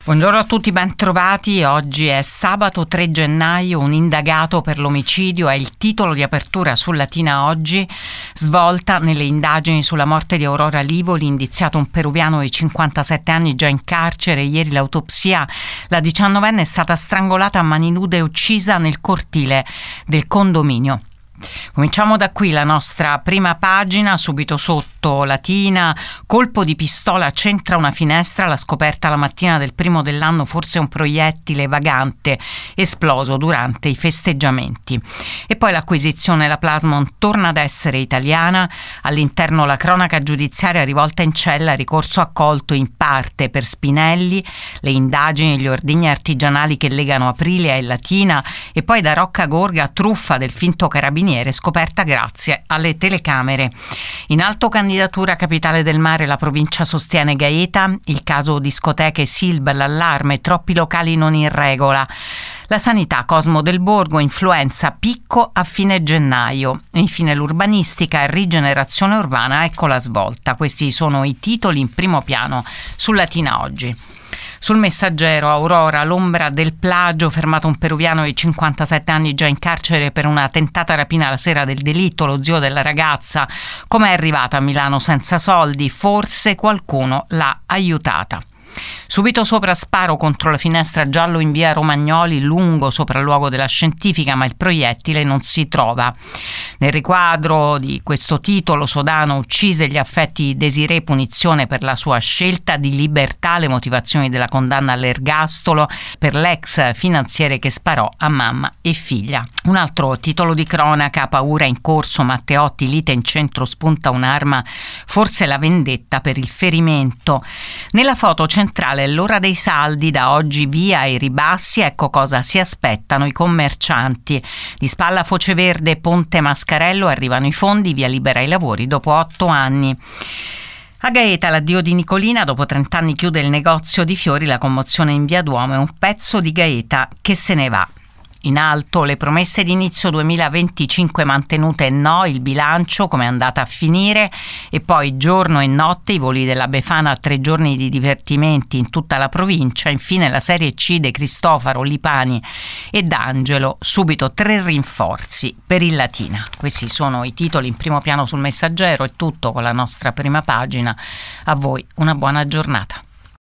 Buongiorno a tutti, ben trovati. Oggi è sabato 3 gennaio, un indagato per l'omicidio è il titolo di apertura su Latina Oggi. Svolta nelle indagini sulla morte di Aurora Livoli, indiziato un peruviano di 57 anni già in carcere. Ieri l'autopsia, la 19enne è stata strangolata a mani nude e uccisa nel cortile del condominio. Cominciamo da qui la nostra prima pagina, subito sotto Latina: colpo di pistola centra una finestra, la scoperta la mattina del primo dell'anno, forse un proiettile vagante esploso durante i festeggiamenti. E poi l'acquisizione, la Plasmon torna ad essere italiana, all'interno la cronaca giudiziaria rivolta in cella, ricorso accolto in parte per Spinelli, le indagini, gli ordigni artigianali che legano Aprilia e Latina, e poi da Rocca Gorga truffa del finto carabiniere scoperta grazie alle telecamere. In alto candidatura Capitale del Mare, la provincia sostiene Gaeta, il caso discoteche Silb, l'allarme, troppi locali non in regola. La sanità, Cosmo del Borgo, influenza picco a fine gennaio. Infine l'urbanistica e rigenerazione urbana, ecco la svolta. Questi sono i titoli in primo piano su Latina Oggi. Sul Messaggero, Aurora, l'ombra del plagio, fermato un peruviano di 57 anni già in carcere per una tentata rapina la sera del delitto, lo zio della ragazza. Come è arrivata a Milano senza soldi? Forse qualcuno l'ha aiutata. Subito sopra, sparo contro la finestra giallo in via Romagnoli, lungo sopralluogo della Scientifica, ma il proiettile non si trova. Nel riquadro di questo titolo, Sodano uccise gli affetti Desirée, punizione per la sua scelta di libertà, le motivazioni della condanna all'ergastolo per l'ex finanziere che sparò a mamma e figlia. Un altro titolo di cronaca: paura in corso, Matteotti, lite in centro, spunta un'arma, forse la vendetta per il ferimento. Nella foto centrale è l'ora dei saldi, da oggi via i ribassi, ecco cosa si aspettano i commercianti. Di spalla Foce Verde, Ponte Mascarello, arrivano i fondi, via libera ai lavori dopo 8 anni. A Gaeta l'addio di Nicolina, dopo 30 anni chiude il negozio di fiori, la commozione in via Duomo, è un pezzo di Gaeta che se ne va. In alto, le promesse di inizio 2025 mantenute no, il bilancio come è andata a finire, e poi giorno e notte, i voli della Befana a 3 giorni di divertimenti in tutta la provincia. Infine la Serie C, De Cristofaro, Lipani e D'Angelo, subito 3 rinforzi per il Latina. Questi sono i titoli in primo piano sul Messaggero. È tutto con la nostra prima pagina, a voi una buona giornata.